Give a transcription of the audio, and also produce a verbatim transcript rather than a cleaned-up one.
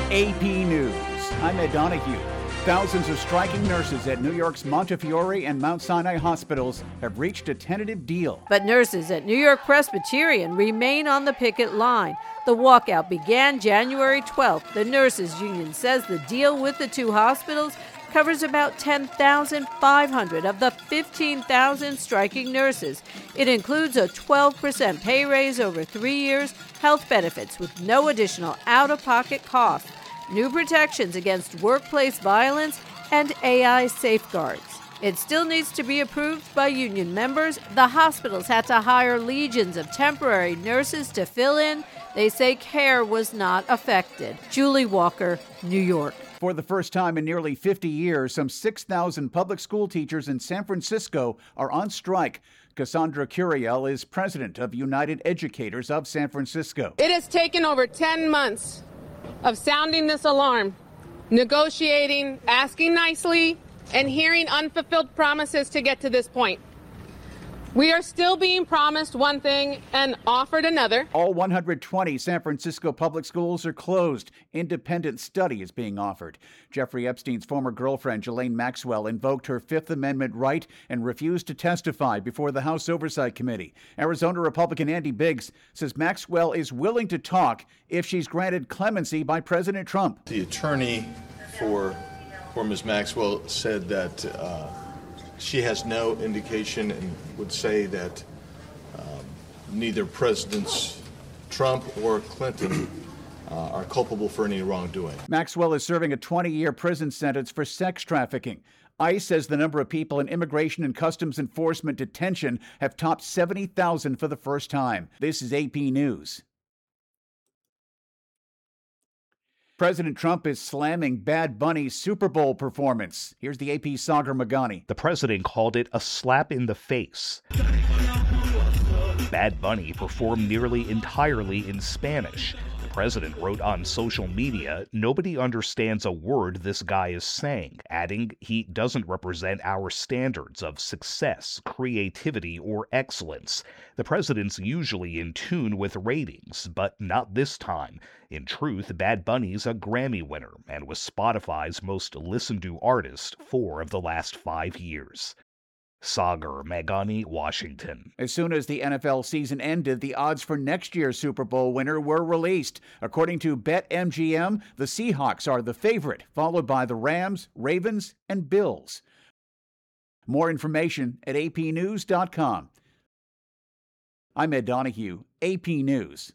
A P News. I'm Ed Donahue. Thousands of striking nurses at New York's Montefiore and Mount Sinai hospitals have reached a tentative deal. But nurses at New York Presbyterian remain on the picket line. The walkout began January twelfth. The nurses union says the deal with the two hospitals covers about ten thousand five hundred of the fifteen thousand striking nurses. It includes a twelve percent pay raise over three years, health benefits with no additional out-of-pocket costs, new protections against workplace violence, and A I safeguards. It still needs to be approved by union members. The hospitals had to hire legions of temporary nurses to fill in. They say care was not affected. Julie Walker, New York. For the first time in nearly fifty years, some six thousand public school teachers in San Francisco are on strike. Cassandra Curiel is president of United Educators of San Francisco. It has taken over ten months of sounding this alarm, negotiating, asking nicely, and hearing unfulfilled promises to get to this point. We are still being promised one thing and offered another. All one hundred twenty San Francisco public schools are closed. Independent study is being offered. Jeffrey Epstein's former girlfriend, Ghislaine Maxwell, invoked her Fifth Amendment right and refused to testify before the House Oversight Committee. Arizona Republican Andy Biggs says Maxwell is willing to talk if she's granted clemency by President Trump. The attorney for, for Miz Maxwell said that uh, she has no indication and would say that um, neither Presidents Trump or Clinton uh, are culpable for any wrongdoing. Maxwell is serving a twenty-year prison sentence for sex trafficking. ICE says the number of people in Immigration and Customs Enforcement detention have topped seventy thousand for the first time. This is A P News. President Trump is slamming Bad Bunny's Super Bowl performance. Here's the A P's Sagar Magani. The president called it a slap in the face. Bad Bunny performed nearly entirely in Spanish. The president wrote on social media, "Nobody understands a word this guy is saying," adding he doesn't represent our standards of success, creativity, or excellence. The president's usually in tune with ratings, but not this time. In truth, Bad Bunny's a Grammy winner and was Spotify's most listened to artist four of the last five years. Sagar Magani, Washington. As soon as the N F L season ended, the odds for next year's Super Bowl winner were released. According to BetMGM, the Seahawks are the favorite, followed by the Rams, Ravens, and Bills. More information at A P news dot com. I'm Ed Donahue, A P News.